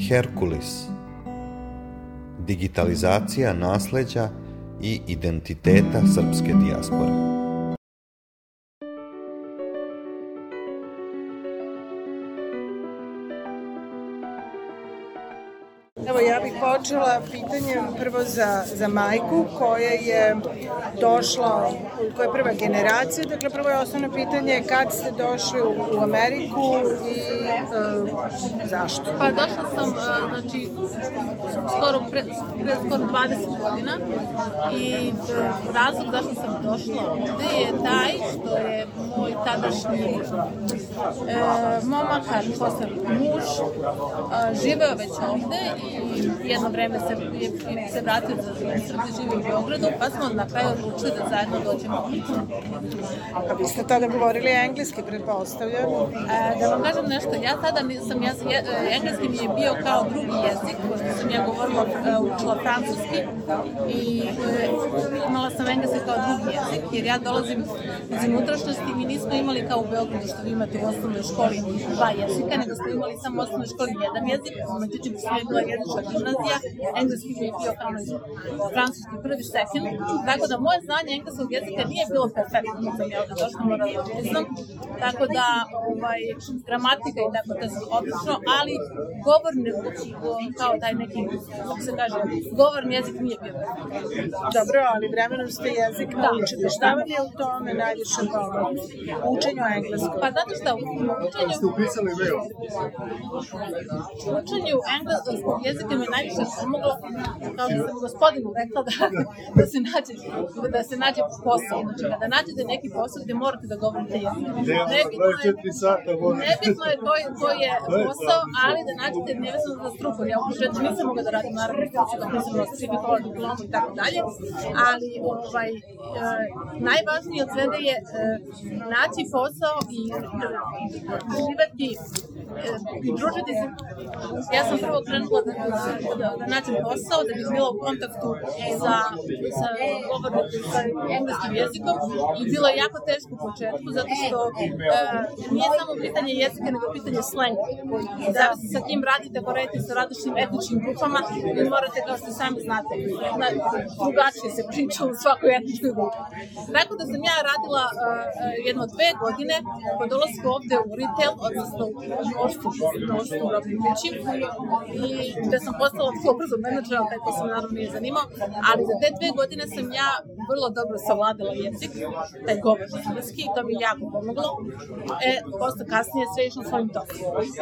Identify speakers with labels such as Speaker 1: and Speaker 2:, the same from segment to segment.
Speaker 1: Herkulis. Digitalizacija nasleđa i identiteta srpske dijaspore.
Speaker 2: Evo, ja bih počela pitanjem prvo za majku koja je došla, koja je prva generacija. Dakle, prvo je osnovno pitanje kad ste došli u Ameriku i zašto?
Speaker 3: Pa došla sam, znači, pre skoro 20 godina i razlog zašto sam došla ovde je taj što je moj tadašnji momak, posle muž, živeo već ovde i jedno vreme se vratio za Srbiju, živi u Beogradu, pa smo na kraju odlučili da zajedno dođemo ovdje.
Speaker 2: A vi ste tada govorili engleski, pretpostavljam?
Speaker 3: Da vam kažem nešto, ja tada nisam, engleski mi je bio kao drugi jezik, pošto sam ja govorila, učila francuski i imala sam engleski kao drugi jezik, jer ja dolazim iz unutrašnjosti i mi nismo imali kao u Beogradu što vi imate u osnovnoj školi dva jezika, nego smo imali samo u osnovnoj školi jedan jezik, međutim što je bila jezička gimnazija, engleski mi je bio kao francuski prvi, second, tako da moje znanje engleskog jezika nije bilo perfektno, sam ja došla morala da priznam, tako da gramatika i tako da su odlično, ali govorni, kao taj neki, kako se kaže, govorni jezik nije bio.
Speaker 2: Dobro, ali vremenom ste jezik naučili. Šta vam je u tome najviše pomoglo? U učenju engleskog?
Speaker 3: Pa zato što u učenju engleskog jezika mi najviše pomoglo, kao što sam gospodinu rekla, da se nađe posao. Znači, kada nađete neki posao gde morate da govorite jezik. Nebitno je koji je posao, ali da nađete nevezano za struku. Ja u početku nisam mogla da radim naravno struku, dok nisam nostrifikovala diplomu i tako dalje, ali najvažnije od svega je naći posao i živeti i družiti se. Ja sam prvo krenula da nađem posao, da bih bila u kontaktu sa engleskim jezikom i bilo je jako teško u početku, zato što nije samo pitanje jezika, nego pitanje slenga. Zavisi sa kim radite, ako radite sa različitim etničkim grupama, vi morate, kao što sami znate, drugačije se priča u svakoj etničkoj grupi. Tako da sam ja radila jedno 2 godine po dolasku ovde u retail, odnosno u mnoštvu u robnim kući, i da sam postala vrlo brzo menadžera, taj posao me naravno nije zanimao, ali za te 2 godine sam ja vrlo dobro savladala jezik, taj govor engleski, to mi je jako pomoglo. Posle kasnije sve išlo svojim tokom.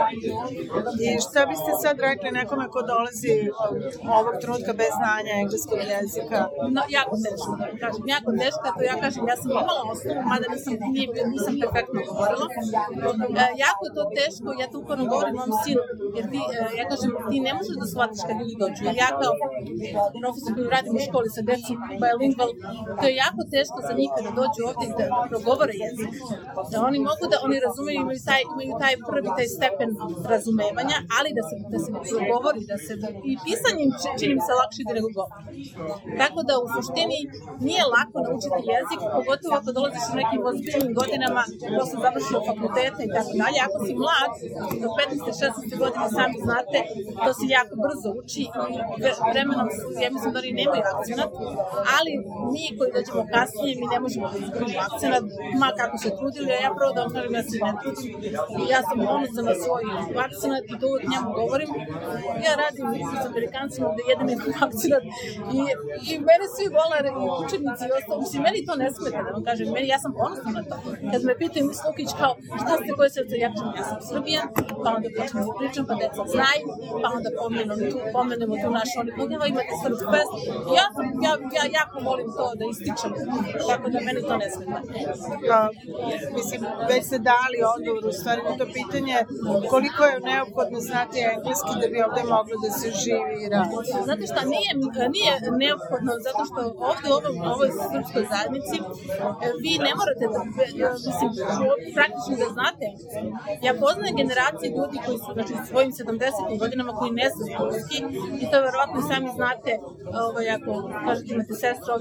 Speaker 2: I šta biste sad rekli nekome ko dolazi ovog trenutka bez znanja engleskog jezika?
Speaker 3: No, jako teško, da vam kažem, jako teško, to ja kažem, ja sam imala osnovu, mada nisam perfektno govorila. Jako je to teško, ja to uporno govorim mom sinu, jer ja kažem, ti ne možeš da shvatiš kad ljudi dođu, jer ja kao profesor koji radim u školi sa decom bilingual, to je jako teško za njih kada dođu ovdje da progovore jezik, da oni mogu da oni razumeju, imaju taj prvi taj stepen razumevanja, ali da se progovori, i pisanjem čini mi se lakše nego govor. Tako da u suštini nije lako naučiti jezik, pogotovo ako dolaziš u nekim ozbiljnim godinama, posle završio fakulteta i tako dalje. Ako si mlad, do 15-16 godine sami znate, to se jako brzo uči i vremenom, ja mislim da oni nemaju akcenat, ali mi koji dođemo kasnije, mi ne možemo da izgledamo akcenat, ma kako se trudili, a ja prvo da vam kažem, ja se ne trudim, ja sam ponosna na svoj akcenat i to uvijek njemu govorim. Ja radim s Amerikancima gde jedan je akcenat i mene svi vole, učenici i ostalo, mislim, meni to ne smeta, da vam kažem, ja sam ponosna na to. Kad me pitaju Miss Lukić kao, šta ste, koje srce, ja kažem, ja sam Srbijan, pa onda počnem da pričam, pa deca znaju, pa onda pomenemo tu našu, oni evo imate srpsku pesmu. Ja jako volim to da ističem, tako da meni to ne smeta.
Speaker 2: Mislim, već ste dali odgovor u stvari na to pitanje, koliko je neophodno znati engleski da bi ovde moglo da se živi i radi?
Speaker 3: Znate šta, nije neophodno, zato što ovde u ovoj srpskoj zajednici vi ne morate da, mislim, praktično da znate engleski. Ja poznajem generacije ljudi koji su, znači, svojim 70. godinama koji ne znaju engleski i to verovatno sami znate, ako kažete imate sestru, ovdje imate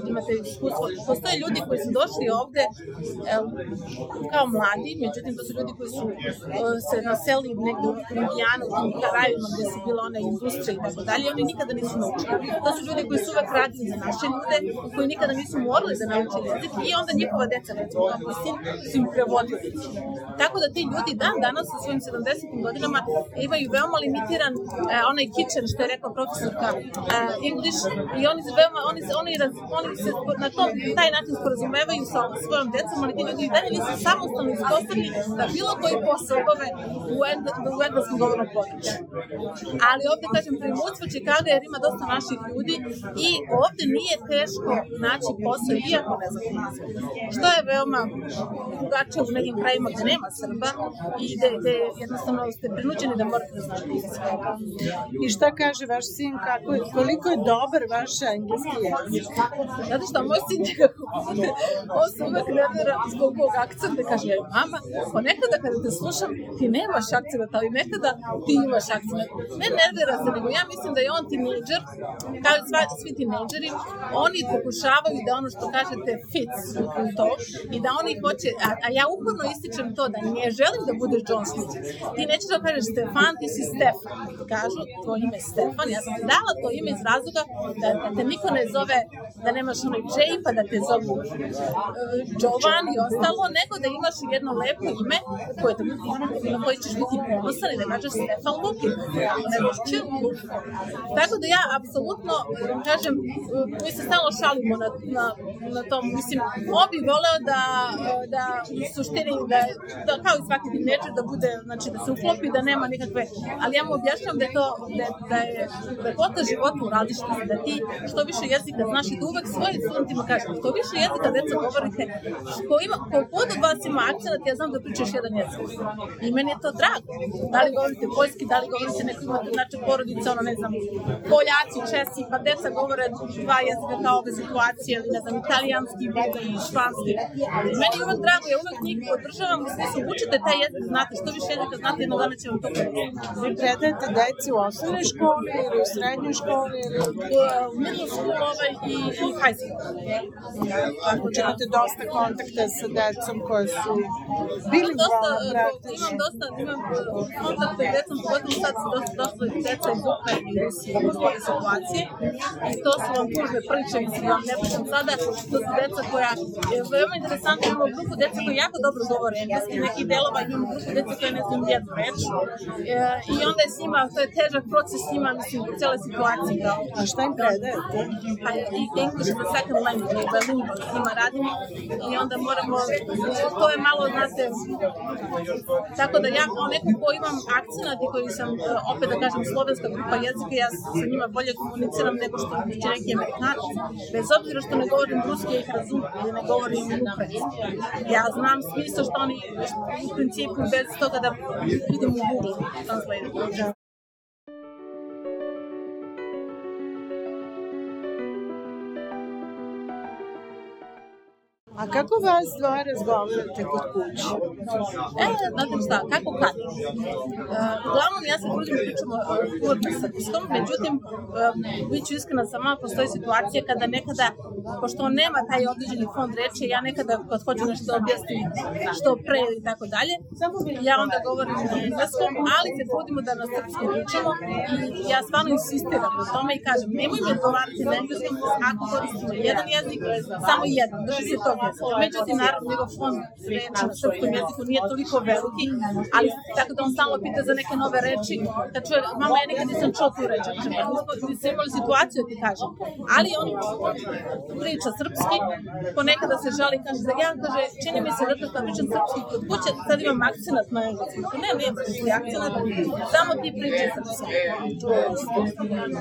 Speaker 3: iskustvo. Postoje ljudi koji su došli ovde kao mladi, međutim to su ljudi koji su se naselili negde u Indijanu, u Karajima gde su bile one industrije i tako dalje, oni nikada nisu naučili. To su ljudi koji su uvek radili za naše ljude, koji nikada nisu morali da nauče jezik i onda njihova deca, recimo, kako sin, su im prevodili. Tako da ti ljudi danas u svojim 70. godinama imaju veoma limitiran onaj kitchen, što je rekla profesorka English, i oni se na taj način sporazumevaju sa svojom decom, ali ti ljudi i dalje nisu samostalno sposobni da bilo koji posao obave u engleskom govornom području. Ali ovde, kažem, primoćstvo Čikaga, jer ima dosta naših ljudi i ovde nije teško naći posao iako ne znam jezik. Što je veoma drugačije u nekim krajima gde nema Srba i gde jednostavno ste prinuđeni da morate da znate jezik.
Speaker 2: I šta kaže vaš sin, koliko je dobar vaš engleski jezik?
Speaker 3: Zato što moj sin nekako on se uvek nervira zbog ovog akcenta, kaže, mama, ponekada kada te slušam ti nemaš akcenta, ali nekada ti imaš akcenta. Ne nervira se, nego ja mislim da je on tinejdžer, kao i svi tinejdžeri, oni pokušavaju da ono što kažete fits u to i da oni hoće, a ja uporno ističem to da ne želim da budeš John Smith. Ti nećeš da kažeš Stefan, ti si Stefan. Kažu, tvoj ime je Stefan, ja sam ti dala to ime iz razloga da te niko ne zove, da nemaš onaj J pa da te zovu Jovan i ostalo, nego da imaš jedno lepo ime na koje ćeš biti ponosan i da kažeš Stefan Lukin. Tako da ja apsolutno, kažem, mi se stalno šalimo na tom, mislim, on bi voleo da u suštini, da kao i svaki tinejdžer da bude, znači da se uklopi, da nema nikakve, ali ja mu objašnjam da je to, da je lepota života u različitosti, da ti što više jezika znaš i da uvek svojim studentima kažem, što više jezika deca govorite, koliko od vas ima akcenat, ja znam da pričaš jedan jezik. I meni je to drago. Da li govorite poljski, da li govorite neko imate, znači porodice, ono ne znam, Poljaci, Česi, pa deca govore dva jezika kao ove situacije, ili ne znam, italijanski, i španski. Meni je uvek drago, ja uvek njih podržavam u smislu, učite taj jezik, znate, što više jezika znate, jednog dana će vam to koristiti.
Speaker 2: Vi predajete deci u osnovnoj školi ili u srednjoj školi ili
Speaker 3: u middle school i high school.
Speaker 2: Ako imate dosta kontakta sa decom koje su bilingvalne praktično.
Speaker 3: Imam kontakte s decom, pogotovo sad su dosta deca iz Ukrajine i Rusije u svoje situacije i to su vam tužbe priče, mislim, vam ne pričam sada, to su deca koja je veoma interesantna, imamo grupu deca koja jako dobro govore engleski, nekih delova imamo grupu deca koja ne znam jednu reč i onda je s njima, to je težak proces s njima, mislim, u cijeloj situaciji.
Speaker 2: A šta im predajete?
Speaker 3: Pa i English is a second language, bilingual s njima radimo i onda moramo, to je malo, znate, tako da ja kao neko ko imam akcenat i koji sam, opet da kažem, slovenska grupa jezika, ja sa njima bolje komuniciram nego što će neki Amerikanac. Bez obzira što ne govorim ruski, ja ih razumem, ili ne govorim ukrajinski. Ja znam smisla što oni, u principu, bez toga da vidim u Google Translate.
Speaker 2: A kako vas dvoje razgovarate kod kuće?
Speaker 3: Znate šta, kako kad? Uglavnom, ja se trudim da pričamo uvek na srpskom, međutim, bit ću iskrena sama, postoji situacija kada nekada, pošto on nema taj određeni fond reči, ja nekada kad hoću nešto objasnim što pre i tako dalje, ja onda govorim na engleskom, ali se trudimo da na srpskom pričamo i ja stvarno insistiram na tome i kažem, nemoj mi odgovarati na engleskom, ako koristimo jedan jezik, samo jedan, drži se tog jezika. Međutim, naravno, njegov fond reči na srpskom jeziku nije toliko veliki, ali tako da on stalno pita za neke nove reči, da čuje, mama, ja nikad nisam čuo tu reč, nisam imali situaciju da ti kažem, ali on priča srpski, ponekada se žali, kaže, čini mi se da to pričam srpski kod kuće, sad imam akcenat na engleskom, ne, ti akcenat, samo ti pričaj srpski.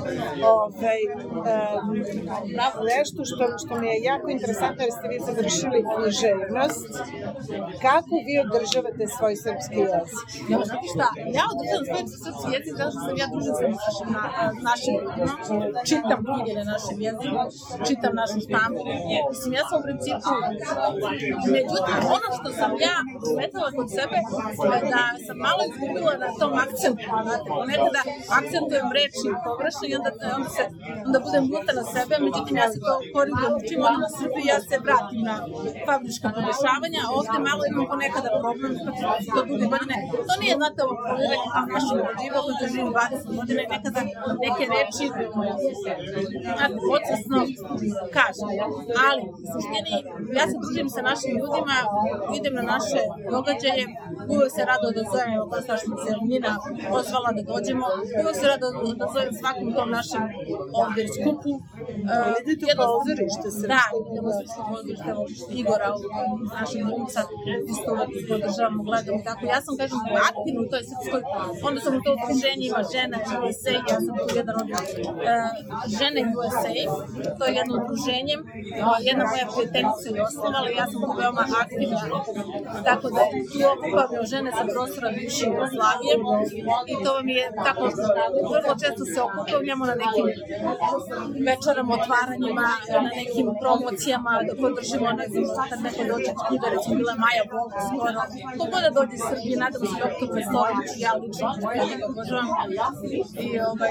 Speaker 2: Nešto što mi je jako interesantno, jer ste vi završili spomenuli književnost. Kako vi održavate svoj srpski jezik?
Speaker 3: Šta? Ja održavam svoj srpski jezik zato što sam ja družim sa našim ljudima. Čitam knjige na našem jeziku, čitam našu štampu. Mislim, ja sam u principu... Međutim, ono što sam ja primetila kod sebe je da sam malo izgubila na tom akcentu. Ponekada akcentujem reči pogrešno i onda budem ljuta na sebe, međutim ja se to korigujem. Čim odem u Srbiji, ja se vratim na fabrička podešavanja, a ovde malo imam ponekada problem, to duge godine. To nije, znate, ovo uvek kao našim uđiva koji to živim 20 godine, nekada neke reči, znate, podsvesno kažem. Ali, u suštini, ja se družim sa našim ljudima, idem na naše događaje, uvek se rado odazovem, evo kao što se Nina pozvala da dođemo, uvek se rado odazovem svakom tom našem ovde skupu.
Speaker 2: Idete u pozorište srpsko?
Speaker 3: Da, idemo u srpsko pozorište, Igora, našeg glumca, isto uvek podržavamo, gledamo i tako. Ja sam, kažem, aktivno u toj srpskoj, onda sam u to okruženje, ima žena USA, ja sam tu jedan od žene USA, to je jedno udruženje, jedna moja prijateljica je osnovala i ja sam tu veoma aktivna, tako da tu okupavamo žene sa prostora bivše Jugoslavije i to vam je tako, vrlo često se okupavljamo na nekim večerama, otvaranjima, na nekim promocijama, da podržimo, ne znam, kad neko dođe od knjiga, recimo bila Maja Bog skoro, ko god da dođe iz Srbije, nadam se doktor Vestović, ja lično, ja ga obožavam, i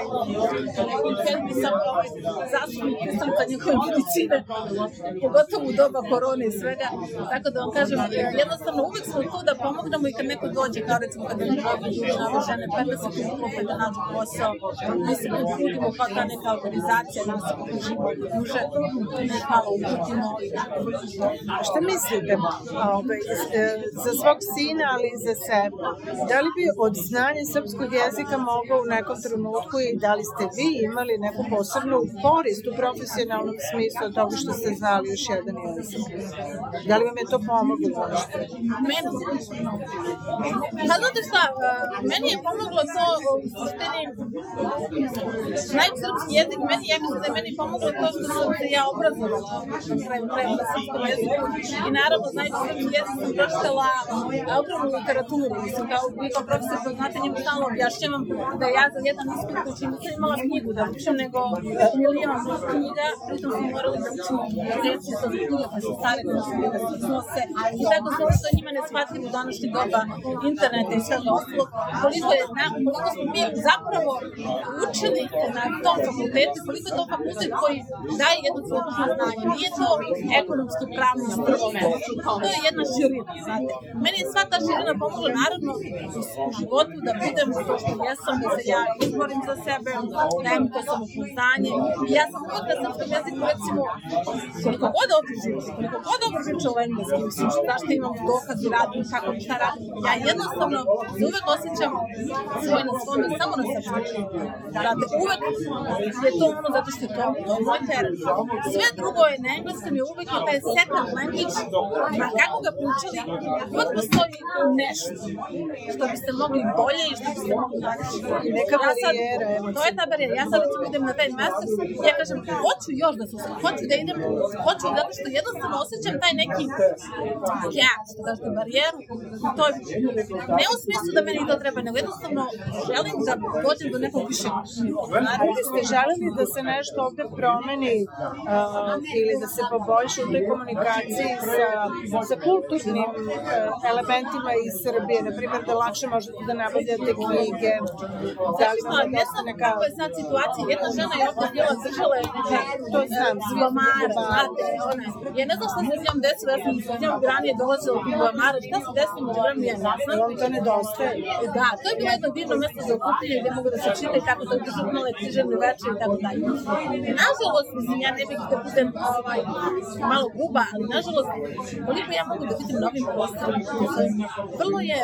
Speaker 3: sam zastupnik ustanka njegove medicine, pogotovo u doba korone i svega, tako da vam kažem, jednostavno uvek smo tu da pomognemo i kad neko dođe, kao recimo kad neko dođe na žene, pa da se kukupe, da nađu posao, mi se trudimo kao ta neka organizacija, da se pokružimo duže, malo uputimo.
Speaker 2: Šta mislite za svog sina, ali i za sebe? Da li bi od znanja srpskog jezika mogao u nekom trenutku i da li ste vi imali neku posebnu korist u profesionalnom smislu od toga što ste znali još jedan jezik? Da li vam je to pomoglo možda?
Speaker 3: Meni? Pa znate šta, meni je pomoglo to u suštini znajući srpski jezik, ja mislim da je meni pomoglo to što sam se ja obrazovala na srpskom jeziku i naravno znajući srpski jezik sam pročitala ogromnu literaturu, mislim kao profesor koji znate njemu stalno objašnjavam da ja za jedan ispit učim, nisam imala knjigu da učim, nego milion knjiga, pritom smo morali da učimo reći sa knjiga koje su stare, koje su bile iznose i tako sve što njima ne shvatimo u današnje doba interneta i sve ostalo, koliko smo mi zapravo učili na tom fakultetu, koliko je to fakultet koji daje jedno celokupno znanje. Nije to ekonomski pravno stručno, to je jedna širina, znate. Meni je sva ta širina pomogla naravno u životu da budem to što jesam, da se ja izborim za sebe, dajem mi to samopouzdanje. I ja sam uvijek na srpskom jeziku, recimo, koliko god ovdje živiš, koliko god ovdje živiš u engleski, mislim, zašto imam dokaz i radim, kako mi šta radim. Ja jednostavno se uvijek osjećam svoj na svome, samo na srpskom. Znate, uvijek je to ono zato što je to moj teren. Sve drugo je na engleskom je uvijek taj second language, a kako ga pričali, uvijek postoji nešto što biste mogli bolje i što biste mogli raditi.
Speaker 2: Neka barijera.
Speaker 3: To je ta barijera. Ja sad recimo idem na taj master, ja kažem, hoću još da se uspim, hoću da idem, hoću zato što jednostavno osjećam taj neki gap, što kažete, barijeru, to je, ne u smislu da meni to treba, nego jednostavno želim da dođem do nekog višeg nivoa.
Speaker 2: Naravno, ste želeli da se nešto ovde promeni ili da se poboljša u toj komunikaciji sa kulturnim elementima iz Srbije, na primjer da lakše možete da nabavljate knjige, da li vam je dosta neka...
Speaker 3: Kako je sad situacija, jedna žena je ovdje bila držala zilomara, znate, ja ne znam šta se s njom desilo, ja sam s njom ranije dolazila u zilomara, šta se desilo među vremenu, ja ne znam.
Speaker 2: Vam to nedostaje?
Speaker 3: Da, to je bilo jedno divno mesto za okupljanje gde mogu da se čita i tako da držati male književne večeri i tako dalje. Nažalost, mislim, ja ne bih da budem malo gruba, ali nažalost, koliko ja mogu da vidim na ovim prostorima, vrlo je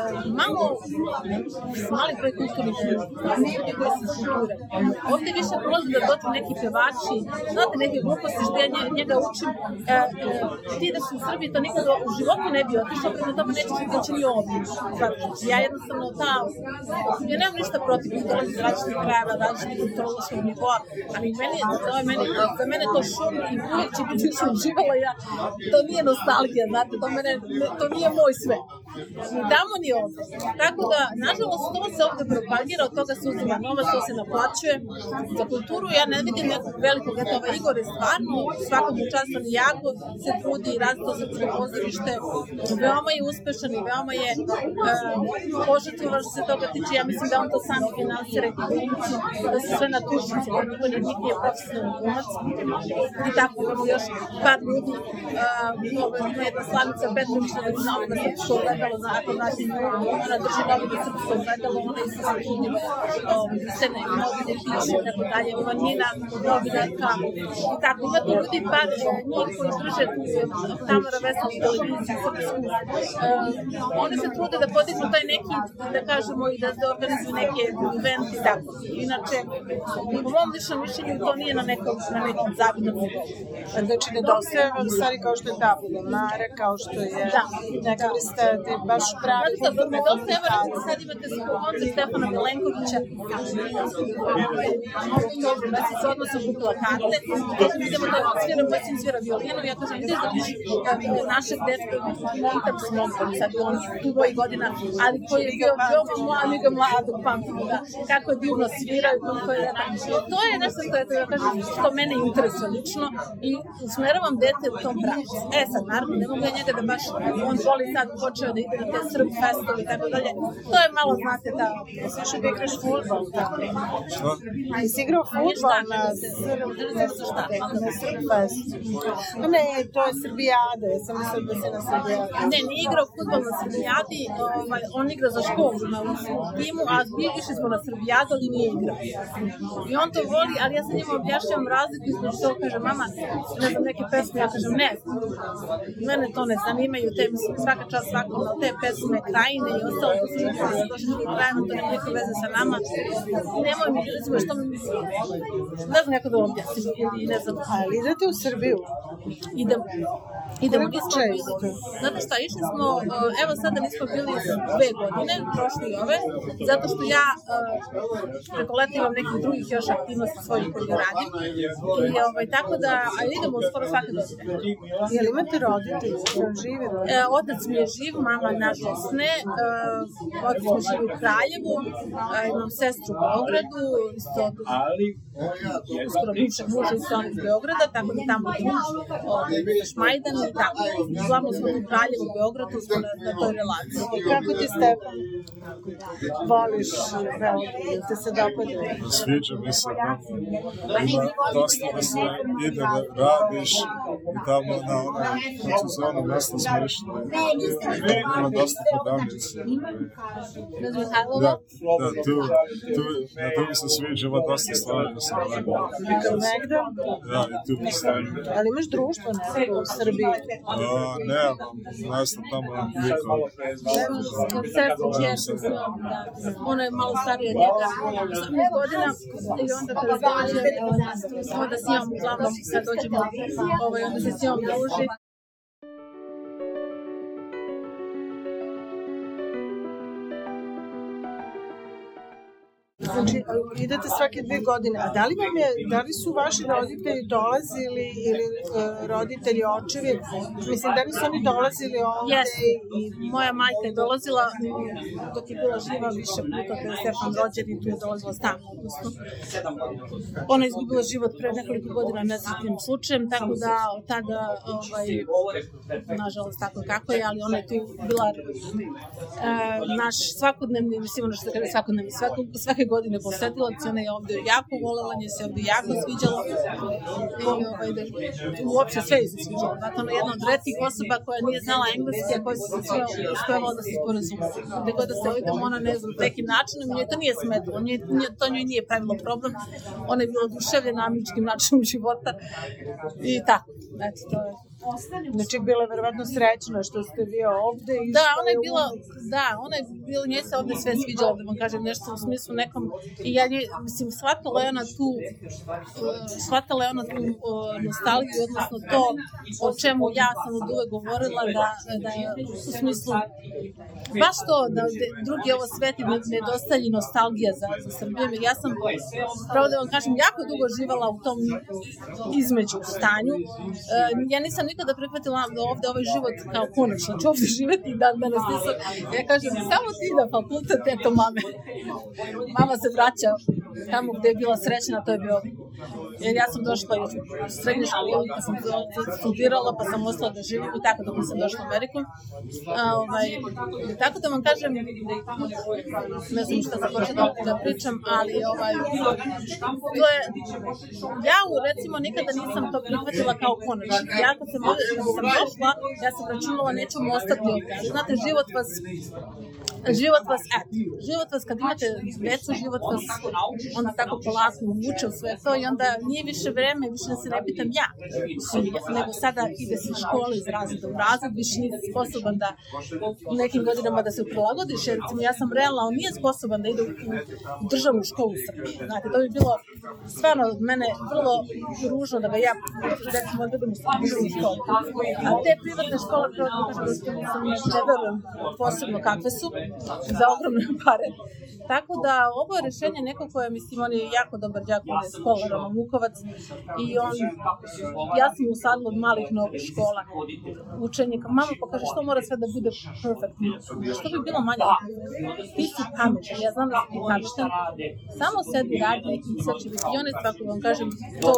Speaker 3: mali broj kulturnih ljudi koji su kulture. Ovdje više prolazi da dođu neki pevači, znate, neke gluposti što ja njega učim, ti da su u Srbiji to nikada u životu ne bi otišao, prema tome nećeš vidjeti ni ovdje. Ja jednostavno ja nemam ništa protiv, da dolazi iz različitih krajeva, različitih kulturološkog nivoa, ali za mene to šum i uvijek će biti što uživala ja to nije nostalgija, znate, to nije moj sve. Ni tamo ni ovde. Tako da, nažalost, to se ovde propagira, od toga se uzima novac, to se naplaćuje. Za kulturu ja ne vidim nekog velikog, Igor je stvarno svakom učastvan i jako se trudi i različito srpsko pozorište. Veoma je uspešan i veoma je požrtvovan što se toga tiče. Ja mislim da on to sam finansira i glumci, da se sve na tušnici, da niko nije profesionalni glumac. I tako imamo još par ljudi, ima jedna Slavica Petrovića da bi znala da srpsko gledalo, ako znate nju, ona drži novine srpsko gledalo, ona je se trudi pisane novine piše i tako dalje, ima Nina, novinarka i tako. Ima tu ljudi par njih koji drže tu Tamara Vesna u televiziji srpsku. Oni se trude da podignu taj neki, da kažemo, i da se organizuju neke eventi i tako. Inače, po mom ličnom mišljenju to nije na nekom zavidnom nivou.
Speaker 2: Znači, nedostaje vam stvari kao što je ta budomara, kao što je neka vrsta baš pravi kulturne komunikacije.
Speaker 3: Sad imate koncert Stefana Milenkovića, se odnosno kupila karte, idemo da sviram, pa sam svira violinu, ja kažem, ideš da vidiš našeg dečka, pitam se mogu, sad on tu moji godina, ali koji je bio veoma mladog pamtima, kako je divno svirao i koliko je to je nešto što je, da kažem, što mene interesuje lično i usmeravam dete u tom pravcu. Sad, naravno, ne mogu ja njega da baš on voli sad počeo da ide na te Srb festove i tako dalje. To je malo, znate, da
Speaker 2: Sviš da igraš futbol, tako. I si igrao futbol na Srb festu. Ne, to je Srbijada, ja sam mislila da si na Srbijadi.
Speaker 3: Ne, nije igrao futbol na Srbijadi, on igra za školu na timu, a išli smo na Srbijadu, ali nije igrao. I on to voli, ali ja sam njima objašnjavam razliku između što kaže mama, ne znam, neke pesme, ja kažem ne, mene to ne zanimaju, svaka čast svakom, te pesme, krajine i ostalo, to se nikada sa došli drugim krajima, to nema neke veze sa nama. Nemoj mi, recimo, što mi ne znam kako da objasnim, ili ne znam.
Speaker 2: Ali idete u Srbiju?
Speaker 3: Idemo, nismo bili. Znate šta, išli smo, evo sada nismo bili 2 godine, prošli i ove, zato što ja preko leta imam nekih drugih još aktivnosti svojih koji radim. I tako da, idemo skoro svake godine.
Speaker 2: Je li imate roditelji? Živi roditelji?
Speaker 3: Otac mi je živ, mama nažalost ne. Otac mi živi u Kraljevu, imam sestru u Beogradu, isto uskoro bivšeg muža iz Beograda, tako da tamo idemo Šmajdan i tako. Uglavnom smo u Kraljevu u Beogradu, smo na toj relaciji.
Speaker 2: Kako ti, Stefan, voliš Beograd? Te se dopada?
Speaker 4: Sviđa mi se da ima dosta da se ide da radiš i tamo na sezonu mesta smo išli. Ima dosta podavnice. Da, tu mi se sviđa, ima dosta stvari da se radi.
Speaker 2: Negde?
Speaker 4: Da, i tu mi stavim.
Speaker 2: Ali imaš društvo nekako u Srbiji?
Speaker 4: Ne znam tamo niko.
Speaker 3: Sestri Čerku, ona je malo starija od njega, 18 godina i onda kada dođe, onda s njom uglavnom kad dođemo, onda se s njom druži.
Speaker 2: Znači, idete svake 2 godine, a da li su vaši roditelji dolazili ili roditelji, očevi, mislim, da li su oni dolazili ovde?
Speaker 3: Jeste, moja majka je dolazila dok je bila živa više puta kada je Stefan rođen i tu je dolazila stalno, odnosno. Ona je izgubila život pre nekoliko godina nesretnim slučajem, tako da od tada, nažalost tako kako je, ali ona je tu bila naš svakodnevni, mislim ono što se kaže svakodnevni, svake godine posetilac, ona je ovde jako volela, nje se ovde jako sviđalo i uopšte sve je se sviđalo. Dakle, ona je jedna od retkih osoba koja nije znala engleski, a koja se uspevala da se sporazuma. Gde god da se ovidemo, ona ne znam, nekim načinom, nje to nije smetalo, to njoj nije pravilo problem, ona je bila oduševljena američkim načinom života i tako, eto, to je.
Speaker 2: Znači, bila je verovatno srećna što ste vi ovde.
Speaker 3: Ona je bila, nje se ovde sve sviđalo, da vam kažem nešto u smislu nekom, i ja nje, mislim, shvatala je ona tu nostalgiju, odnosno to o čemu ja sam od uvek govorila, da je u smislu, baš to, da drugi ovo sveti nedostaje nostalgija za Srbijom, jer ja sam, pravo da vam kažem, jako dugo živala u tom između stanju. Ja nisam nikada prihvatila ovde ovaj život kao konačno, ću ovde živeti dan danas nisam. Ja kažem, samo ti na fakultet, eto mame. Mama se vraća tamo gde je bila srećna, to je bio. Jer ja sam došla u srednju školu, pa sam studirala, pa sam ostala da živim i tako dok sam došla u Ameriku. Tako da vam kažem, ne znam šta sam počela da pričam, ali to je, ja recimo nikada nisam to prihvatila kao konačno. Ja kad sam došla, ja sam računala nećemo ostati ovdje. Znate, život vas kad imate decu, život vas onda tako polako uvuče u sve to i onda nije više vreme, više se ne pitam ja, nego sada ide se iz škole iz razreda u razred, više nije sposoban da u nekim godinama da se prilagodiš, jer ja sam realna, on nije sposoban da ide u državnu školu u Srbiji. Znate, to bi bilo stvarno mene vrlo ružno da ga ja recimo odvedem u državnu školu. A te privatne škole, ne verujem posebno kakve su, za ogromne pare. Tako da ovo je rešenje neko koje, mislim, on je jako dobar đak, on je školar, Roman Vukovac, i ja sam usadila od malih novih škola učenje, mama pa kaže što mora sve da bude perfect, što bi bilo manje, ti si pametan, ja znam da si ti pametan, samo sedi radi i sve će biti, i on je tako vam kažem,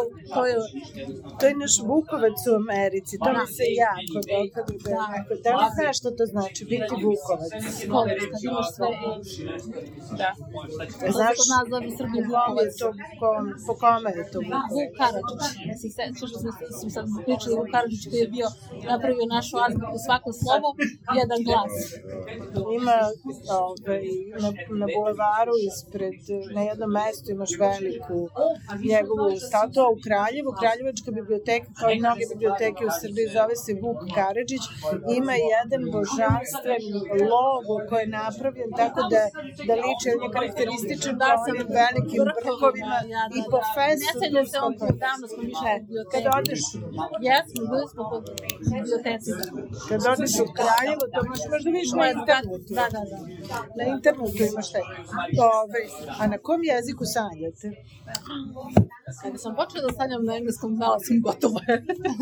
Speaker 2: to je naš Vukovac u Americi, to mi se jako dopada, da li znaš što to znači, biti Vukovac?
Speaker 3: Školar, kad imaš sve da.
Speaker 2: Znaš,
Speaker 3: kod nas zove Srbije Vukovac.
Speaker 2: Po kome je to Vukovac?
Speaker 3: Vuk Karadžić. Ja se sećam što smo sad pričali Vuk Karadžić koji je bio napravio našu azbuku, svako slovo, jedan glas.
Speaker 2: Ima na bulevaru ispred, na jednom mestu imaš veliku njegovu statu u Kraljevu. Kraljevačka biblioteka, kao i mnoge biblioteke u Srbiji, zove se Vuk Karadžić. Ima jedan božanstven logo koji je napravljen tako da liči, on je karakterističan po onim velikim brkovima i po festu.
Speaker 3: Ne sećam se on davno smo išli u biblioteci.
Speaker 2: Kad odeš...
Speaker 3: Jesmo, bili smo po biblioteci.
Speaker 2: Kad odeš u Kraljevo, to možda vidiš na internetu.
Speaker 3: Da.
Speaker 2: Na internetu imaš taj. A na kom jeziku sanjate?
Speaker 3: Kada sam počela da sanjam na engleskom, znala sam gotovo je.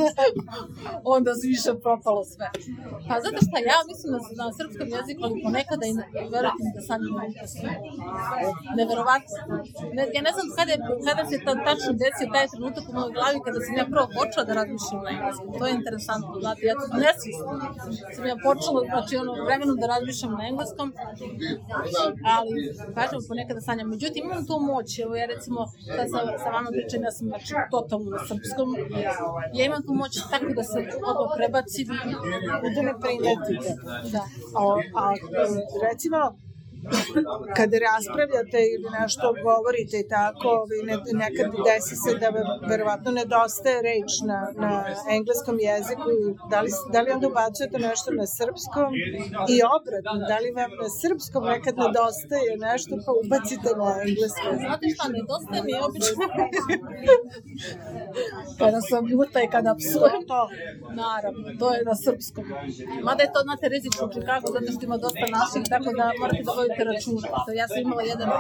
Speaker 3: Onda se više propalo sve. Pa zato što ja mislim na srpskom jeziku, ali ponekada i verujte mi da sanjam na engleskom. Neverovatno. Ja ne znam kada se to tačno desio taj trenutak u mojoj glavi kada sam ja prvo počela da razmišljam na engleskom. To je interesantno. Znate, ja to nesvjesno sam ja počela, znači vremenom da razmišljam na engleskom, ali kažem ponekada sanjam. Međutim, imam tu moć. Evo ja recimo, da sa vama pričam, ja sam znači totalno na srpskom. Ja imam tu moć tako da se ovo prebacim
Speaker 2: i da ne primetite.
Speaker 3: Da.
Speaker 2: A recimo, kada raspravljate ili nešto govorite i tako, nekad desi se da verovatno nedostaje reč na engleskom jeziku, da li onda ubacujete nešto na srpskom i obratno, da li vam na srpskom nekad nedostaje nešto pa ubacite na engleskom?
Speaker 3: Znate šta, nedostaje mi obično kada sam ljuta i kada psujem to, naravno, to je na srpskom. Mada je to, znate, rizično u Čikagu, zato što ima dosta naših, tako da morate da vodite računa. Ja sam imala jednu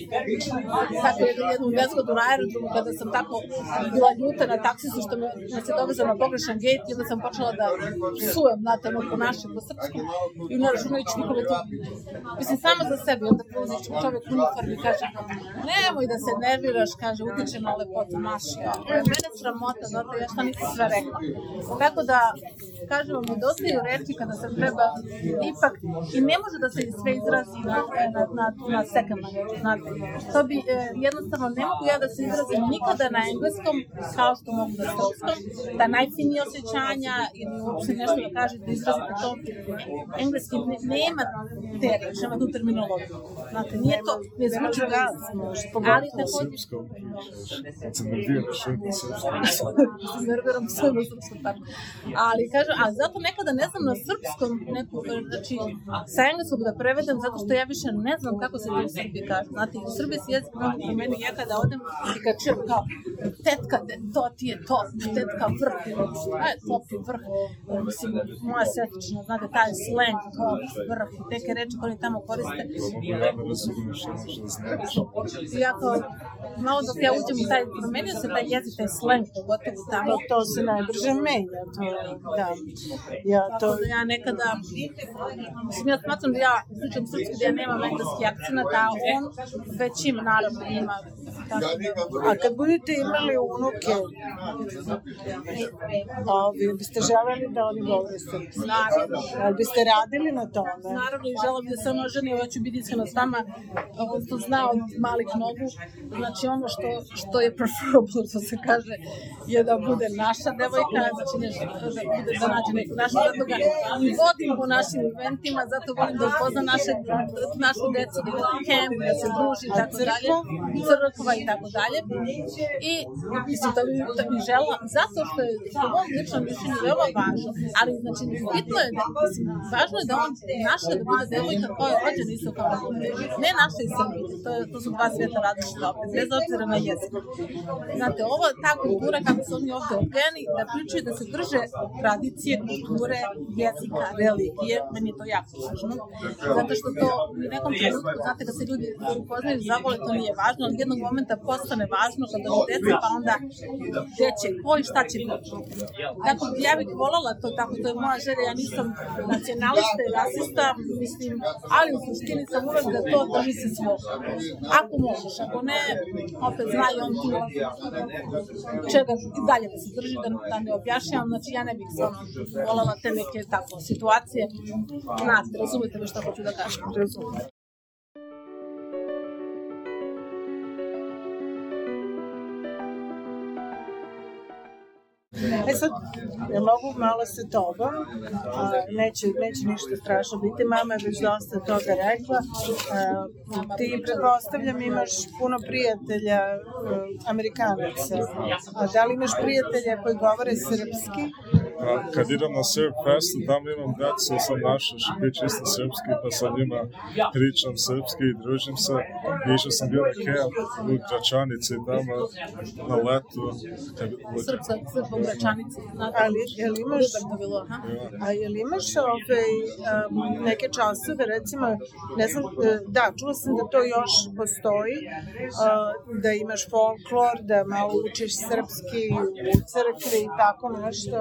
Speaker 3: nezgodu na aerodromu kada sam tako bila ljuta na taksisu što me se dovezao na pogrešan gejt i onda sam počela da psujem po našem, po srpskom i ne računajući nikome to. Mislim, samo za sebe. Onda prolazi čovjek u uniformi i kaže nemoj da se nerviraš, kaže, utiče na lepotu naši. Mene sramota, zato ja šta nisam sve rekla. Tako da, kažem vam, nedostaju reči kada se treba ipak i ne može da se sve izrazi na second language, znate. To bi, jednostavno, ne mogu ja da se izrazim nikada na engleskom kao što mogu na srpskom, da najfinije osjećanja ili uopšte nešto da kažete, da izrazite to. Engleski nema te reči, nema tu terminologiju. Znate, nije to, ne zvuči razno, ali također...
Speaker 4: Kad se nerviraš,
Speaker 3: nerviram sve na srpskom, tako. Ali, kažem, a zato nekada ne znam na srpskom neku, znači, sa engleskog da prevedem, zato što ja više ne znam kako se to u Srbiji kaže. Znate, u Srbiji se jezik mnogo promeni, ja kada odem i kad čujem kao tetka, to ti je top, tetka vrh, šta je top i vrh? Mislim, moja sestrična, znate, taj slang, top, vrh, neke reči koje oni tamo koriste. Ja kao, malo dok ja uđem u taj, promenio se taj jezik, taj slang, pogotovo tamo.
Speaker 2: To se najbrže menja, da.
Speaker 3: Tako da ja nekada, mislim, ja smatram da ja pričam srpski, da ja nemam engleski akcenat, a on već ima, naravno, ima.
Speaker 2: A kad budete imali unuke, biste želeli da oni govore srpski?
Speaker 3: Naravno.
Speaker 2: Ali biste radili na tome?
Speaker 3: Naravno, i žela bi da se ono ženi, ja ću biti iskreno s vama, on to zna od malih nogu, znači ono što je preferable, što se kaže, je da bude naša devojka, znači nešto, da nađe neku našu, zato ga i vodim po našim eventima, zato volim da upozna našu decu, da ide na kemp, da se druži i tako dalje, crkva i tako dalje. I mislim da bi žela, zato što je po mom ličnom mišljenju veoma važno, ali znači bitno je da, mislim, važno je da on naša da bude devojka koja je rođena isto kao ne naša iz Srbije, to su dva sveta različita opet, bez obzira na jezik. Znate, ovo je ta kultura kako su oni ovde odgojeni, da pričaju da se drže tradicije, kulture, jezika, religije, meni je to jako važno, zato što to u nekom trenutku, znate, kad se ljudi upoznaju zavole, to nije važno, ali jednog momenta postane važno kad oni deca, pa onda gde će, ko i šta će biti. Tako, ja bih voljela to, tako, to je moja želja, ja nisam nacionalista i rasista, mislim, ali u suštini sam uvek da to drži se svog. Ako možeš, ako ne, opet znaju on tu čega i dalje da se drži, da ne objašnjavam, znači ja ne bih stvarno voljela te neke tako situacije. Znate, razumete me što hoću da kažem.
Speaker 2: Razumete. Sad, ja mogu malo sa tobom, neće ništa strašno biti, mama je već dosta toga rekla, ti pretpostavljam imaš puno prijatelja Amerikanaca, a da li imaš prijatelja koji govore srpski?
Speaker 4: Kad idem na Serb Fest, tam imam decu, sam našao što priča isto srpski, pa sa njima pričam srpski i družim se. Išao sam bio na kemp u Gračanici tamo na letu.
Speaker 3: Srpska u Gračanici.
Speaker 2: Ali jel imaš neke časove, recimo, ne znam, da, čula sam da to još postoji, da imaš folklor, da malo učiš srpski u crkvi i tako nešto?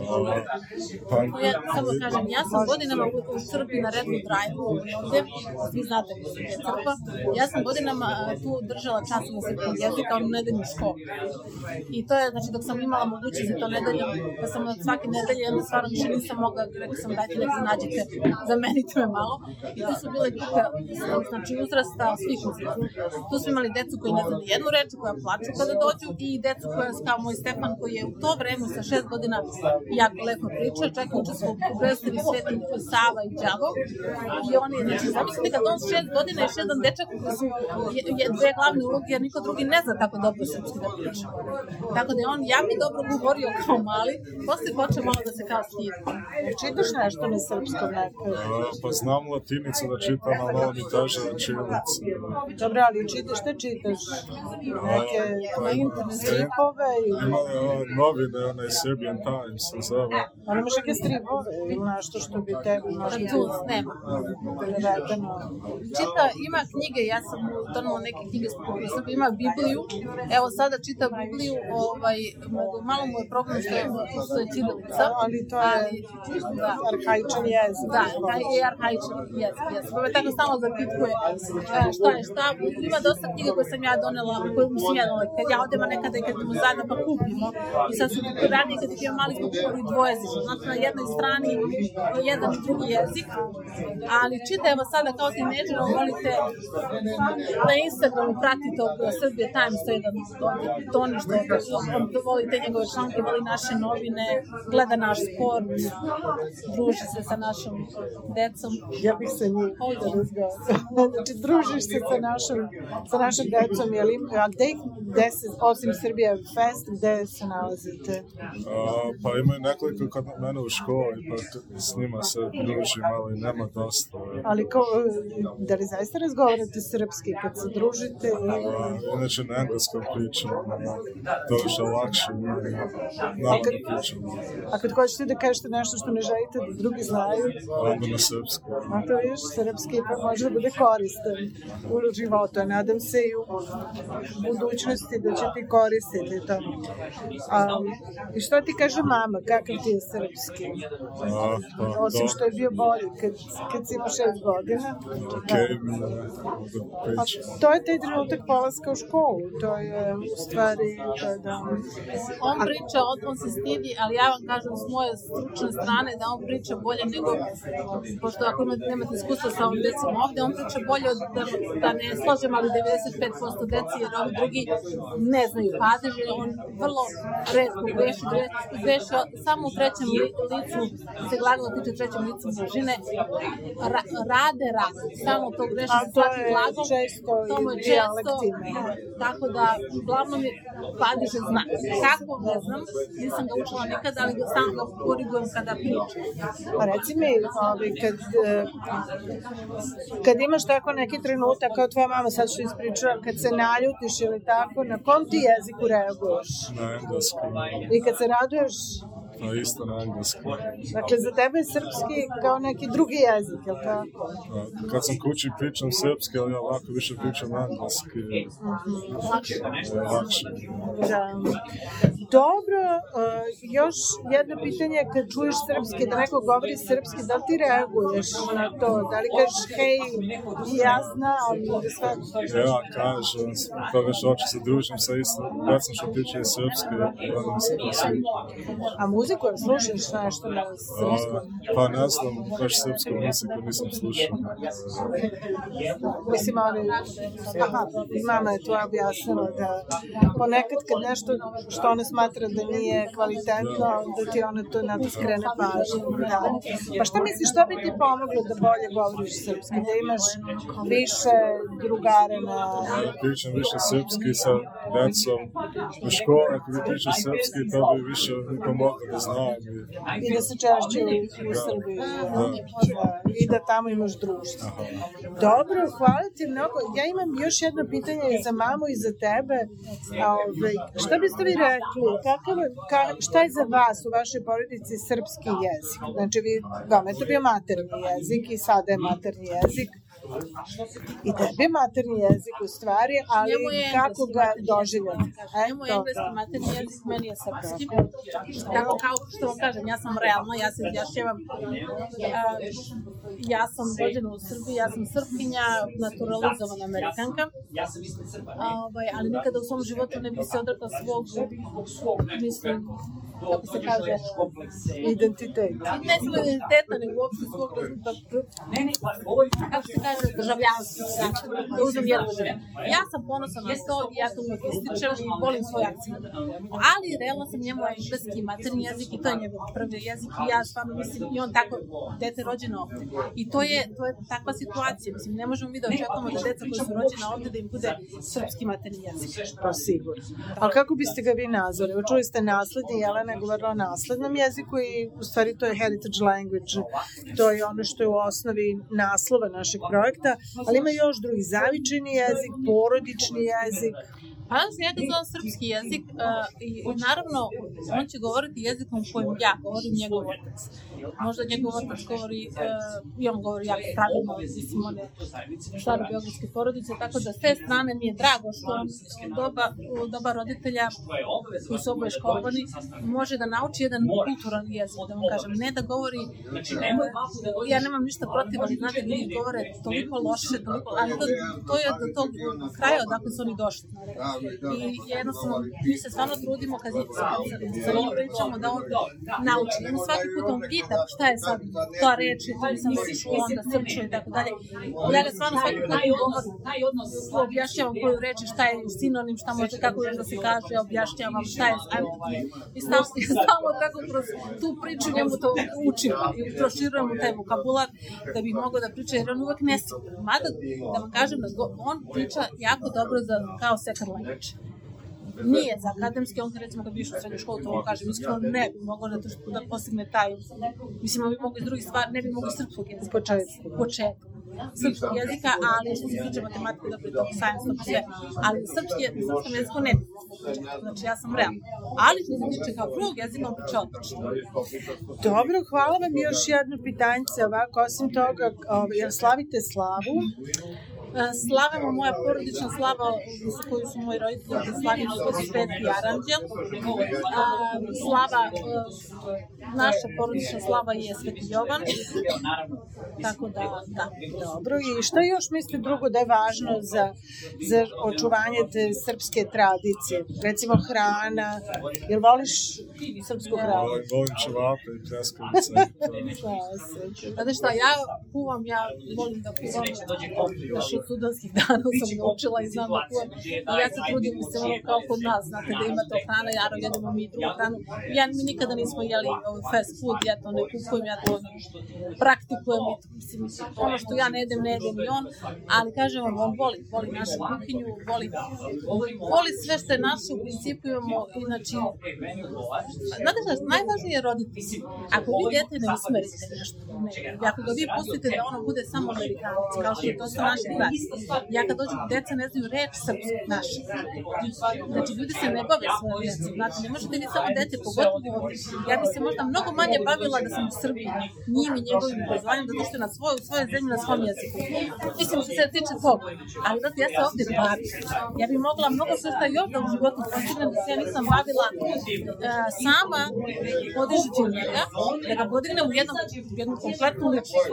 Speaker 3: Ja samo kažem, ja sam godinama u Srbiji na Redwood Drive-u ovdje, svi znate gdje je crkva, ja sam godinama tu držala časova srpskog jezika u nedeljnu školu. I to je, znači, dok sam imala mogućnost to nedeljom, pa sam od svake nedelje, onda stvarno više nisam mogla, rekao sam dajte da se nađete, zamenite me malo. I tu su bile grupe, znači uzrasta svih uzrasta. Tu su imali decu koji ne znaju jednu reč, koja plaču kada dođu i decu koja, kao moj Stefan, koji je u to vreme sa 6 godina jako lepo pričao, čak je učestvovao u predstavi Sveti Sava i Đavo. I oni, znači, zamislite kad on s 6 godina još jedan dečak koji su dve glavne uloge, jer niko drugi ne zna tako dobro srpski da priča. Tako da je on jako dobro govorio kao mali, posle počeo malo da se kao stidi.
Speaker 2: Čitaš nešto na srpskom nekako?
Speaker 4: Pa znam latinicu da čitam, a malo mi teže čilicu.
Speaker 2: Dobro, ali šta čitaš? Neke stripove?
Speaker 4: Ima novine, onaj Serbian Times se zove.
Speaker 2: Ali imaš neke stripove ili nešto što bi tebi možda
Speaker 3: nema.
Speaker 2: Prevedeno?
Speaker 3: Ima knjige, ja sam donala neke knjige sam ima Bibliju, evo sada čitam Bibliju, malo mu je problem što je ćirilica.
Speaker 2: Ali to je arhaičan jezik.
Speaker 3: Da, taj je arhaičan jezik. Pa me tako stalno zapitkuje šta je šta. Ima dosta knjiga koje sam ja donela, koje mislim ja donela, kad ja odem, a nekada i kad idemo zajedno pa kupimo. I sad su ranije kad ih imam mali smo kupili dvojezično. Znači na jednoj strani jedan i drugi jezik. Ali čitajemo sada kao tineđer, volite na Instagramu pratite Serbia Times, to je jedan Toni što volite njegove članke, voli naše novine, gleda naš sport, druži se sa našom decom.
Speaker 2: Ja bih se njih znači družiš se sa našom decom, a gde se, osim Serbia Fest, gde se nalazite?
Speaker 4: Pa imaju nekoliko kod mene u školi, pa s njima se družim, ali nema dosta.
Speaker 2: Ali da li zaista razgovarate srpski kad se družite?
Speaker 4: Inače na engleskom pričam, to je što lakše, navodno pričam.
Speaker 2: A kad hoćete da kažete nešto što ne želite da drugi znaju?
Speaker 4: Onda na srpski.
Speaker 2: A to vidiš, srpski pa može da bude koristan u životu. Nadam se i u budućnosti da će ti koristiti to. I što ti kaže mama, kakav ti je srpski? Osim što je bio bolji kad si ima 6 godina. To je taj trenutak polaska u školu. To je u stvari...
Speaker 3: On priča, on se stidi, ali ja vam kažem s moje stručne strane da on priča bolje nego, pošto ako nemate iskustva sa ovom decom ovde, on priča bolje da ne slažem, ali 95% deci, jer ovi drugi ne znaju padeže, on vrlo retko greši samo u trećem licu, se glavilo tiče trećem licu množine, rade, samo to greši sa svaki glagol, to mu je često, tako da uglavnom je padeže zna. Kako, ne znam, nisam ga učila nikada, ali sam ga korigujem kada pričam.
Speaker 2: Pa reci mi, kad imaš tako neki trenutak, kao tvoja mama sad što ispričala, kad se naljutiš ili tako, na kom ti jeziku reaguješ?
Speaker 4: Na engleskom.
Speaker 2: I kad se raduješ?
Speaker 4: Pa isto na engleskom.
Speaker 2: Dakle, za tebe je srpski kao neki drugi jezik, je li tako?
Speaker 4: Kad sam kući pričam srpski, ali ja ovako više pričam engleski. Lakše.
Speaker 2: Da. Dobro, još jedno pitanje, kad čuješ srpski, da neko govori srpski, da li ti reaguješ na to? Da li kažeš, hej, ja znam, da sve...
Speaker 4: Ja kažem, kao već oči se družim sa isto, recimo što tiče srpski, onda mi se to sviđa.
Speaker 2: A muziku slušaš nešto na srpskom?
Speaker 4: Pa ne znam, baš srpsku muziku nisam slušao.
Speaker 2: Mislim, ali, mama je to objasnila da ponekad kad nešto što ona smatra da nije kvalitetno, da ti ona to na to skrene pažnju. Da. Pa šta misliš, što bi ti pomoglo da bolje govoriš srpski? Da imaš više drugara na...
Speaker 4: Ja pričam više srpski sa decom u školi, ako bi pričao srpski, to bi više mi pomoglo da znam.
Speaker 2: I da se češće u Srbiji. I da tamo imaš društvo. Dobro, hvala ti mnogo. Ja imam još jedno pitanje za mamu i za tebe. Šta biste vi rekli? Šta je za vas u vašoj porodici srpski jezik? Znači, vama je to bio materni jezik i sada je materni jezik. I tebi je materni jezik u stvari, ali kako ga doživljati?
Speaker 3: Njemu je engleski materni jezik, meni je srpski. Tako kao što vam kažem, ja sam realna, ja se izjašnjavam. Ja sam rođena u Srbiji, ja sam Srpkinja, naturalizovana Amerikanka. Ali nikada u svom životu ne bih se odrekla svog, mislim, kako se kaže,
Speaker 2: identiteta.
Speaker 3: Ne svog identiteta, nego uopšte svog, kako se kaže, državljanstva. Da uzmem jednu državu. Ja sam ponosna na to i ja to uvijek ističem i volim svoj akcent. Ali realno sam njemu engleski materni jezik i to je njegov prvi jezik i ja stvarno mislim i on tako dete rođeno ovde. I to je takva situacija. Mislim, ne možemo mi da očekujemo da deca koji su rođena ovde da im bude srpski materni jezik.
Speaker 2: Pa sigurno. Ali kako biste ga vi nazvali? Čuli ste nasledni, Jelena je govorila o naslednom jeziku i u stvari to je heritage language. To je ono što je u osnovi naslova našeg projekta, ali ima još drugi zavičajni jezik, porodični jezik.
Speaker 3: Pa ja ga zovem srpski jezik i naravno on će govoriti jezikom kojim ja govorim, njegov otac. Možda njegov otac govori, i on govori jako pravilno, mislim, one stare beogradske porodice, tako da s te strane mi je drago što on dobar roditelja koji su oboje školovani može da nauči jedan kulturan jezik, da vam kažem, ne da govori, ja nemam ništa protiv, ali znate, ljudi govore toliko loše, ali to je do tog kraja odakle su oni došli. I jednostavno, mi se stvarno trudimo kad sa njim pričamo da on nauči. On svaki put on pita šta je sad ta reč, to nisam školom da srču i tako dalje. Ja ga stvarno svaki put objašnjavam koju reč, šta je sinonim, šta može, kako još da se kaže, objašnjavam šta je. I stalno tako kroz tu priču njemu to učim i proširujemo taj vokabular da bih mogao da priča, jer on uvek ne siguran. Mada, da vam kažem, on priča jako dobro kao second language. nije za akademski, on recimo kad bi išao u srednju školu, to vam kažem, iskreno ne bi mogao da postigne taj, mislim, on bi mogao iz drugih stvari, ne bi mogao iz srpskog jezika. Početku. Srpskog jezika, ali što se tiče matematike, dobro je to, science, to sve, ali u srpskom jeziku ne bi. Znači, ja sam realna. Ali što se tiče kao drugog jezika, on priča odlično.
Speaker 2: Dobro, hvala vam. Još jedno pitanjce ovako, osim toga, jel slavite slavu?
Speaker 3: Slavimo, moja porodična slava za koju su moji roditelji slavili Sveti Aranđel. Slava, naša porodična slava je Sveti Jovan. Tako da.
Speaker 2: Dobro, i što još mislite drugo da je važno za očuvanje te srpske tradicije? Recimo hrana, jel voliš srpsku hranu?
Speaker 4: Volim čevape i pljeskavice.
Speaker 3: Znate šta, ja volim da kuvam još od studenskih dana sam naučila i znam da kuvam. I ja se trudim da se ono kao kod nas, znate da ima to hrana, jaro jedemo mi drugu hranu. Mi nikada nismo jeli fast food, ja to ne kupujem, ja to praktikujem. Mislim, ono što ja ne jedem i on, ali kažem vam, on voli našu kuhinju, voli sve što je naše, u principu imamo, znači, znate šta, najvažnije je roditi. Ako vi dete ne usmerite nešto, ako ga vi pustite da ono bude samo Amerikanac, kao što je to sa naših klasi, ja kad dođu deca ne znaju reč srpsku našu. Znači, ljudi se ne bave svoje djece, znate, ne možete vi samo dete, pogotovo ovdje. Ja bi se možda mnogo manje bavila da sam u Srbiji, njim i njegovim obrazovanjem, da došte na svojoj zemlji, na svom jeziku. Mislim što se tiče toga, ali zato ja se ovdje bavim. Ja bi mogla mnogo sve šta još da u životu postignem, da se ja nisam bavila sama podižući njega, da ga podignem u jednu kompletnu ličnost.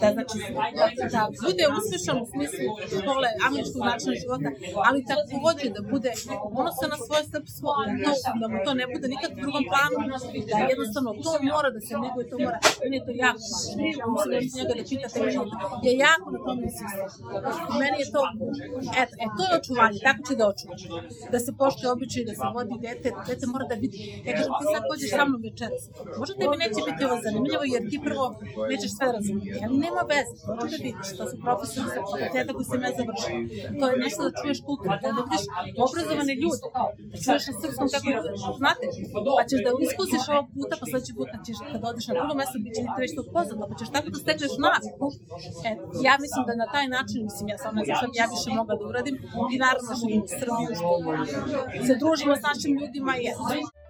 Speaker 3: Da bude uspješan u smislu škole, američkog načina života, ali takođe da bude ponosan na svoje srpstvo, da mu to ne bude nikad u drugom planu, da jednostavno to mora da se neguje, to mora, meni je to jako važno. Mislim njega da pitate, je jako na tome insistirati. Meni je to, to je očuvanje, tako će da očuvaš. Da se poštuje običaj, da se vodi dete mora da vidi. Ja kažem, ti sad pođeš sa mnom večeras. Možda tebi neće biti ovo zanimljivo, jer ti prvo nećeš sve razumjeti, ali nema veze, možda da vidiš, to su profesori sa fakulteta koji sam ja završila. To je nešto da čuješ kulturu, da vidiš obrazovane ljude, da čuješ na srpskom kako je, znate, pa ćeš da iskusiš ovog puta, pa sledeći puta ćeš, kada odeš na drugo mesto, bit će ti već to poznato, pa ćeš tako da stekneš naviku. Ja mislim da na taj način, mislim, ja sam ne znam ja više mogla da uradim i naravno živim u Srbiju, što se družimo s našim ljudima i